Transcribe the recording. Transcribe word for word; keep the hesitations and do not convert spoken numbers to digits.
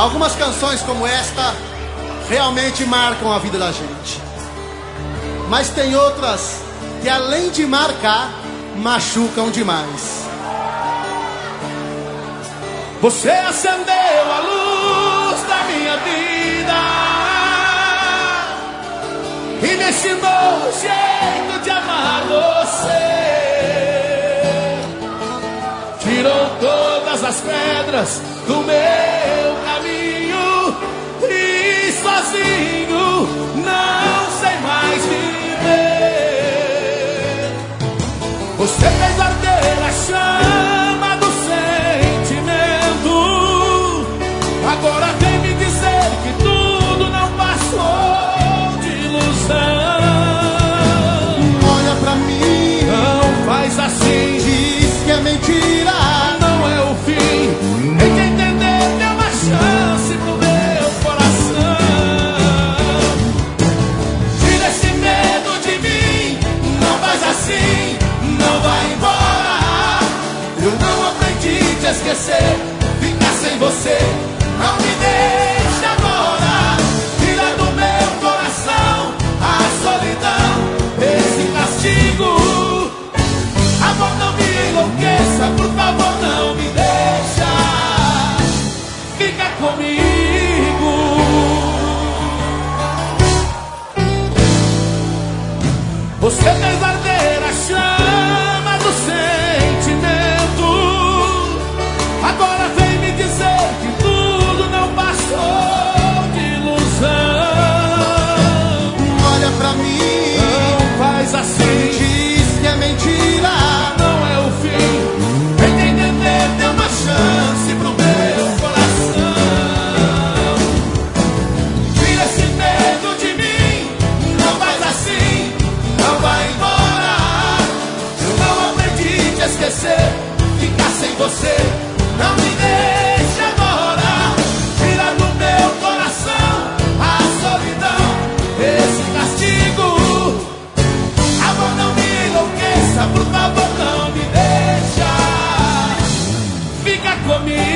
Algumas canções como esta realmente marcam a vida da gente. Mas tem outras que, além de marcar, machucam demais. Você acendeu a luz da minha vida e me ensinou o jeito de amar você. Tirou todas as pedras do meu caminho e sozinho não sei mais viver. Você fez arder a chama do sentimento. Agora vem me dizer que tudo não passou de ilusão. Olha pra mim, não faz assim, diz que é mentira, não é o fim. Tem que entender, dê uma chance pro meu coração. Tira esse medo de mim, não faz assim, não vai embora. Eu não aprendi a te esquecer, ficar sem você não me deixa agora. Tira do meu coração a solidão, esse castigo. Amor, não me enlouqueça, por favor, não me deixa. Fica comigo. Você fez arder a chama do sentimento. Agora vem me dizer que tudo não passou de ilusão. olha pra mim, Não faz assim, diz que é mentira, não é o fim. Tem que entender, dê uma chance pro meu coração. Tira esse medo de mim, não faz assim, não vai embora. Eu não aprendi a te esquecer, ficar sem você não me deixa agora. Tira do meu coração a solidão, esse castigo. Amor, não me enlouqueça, por favor, não me deixa. Fica comigo.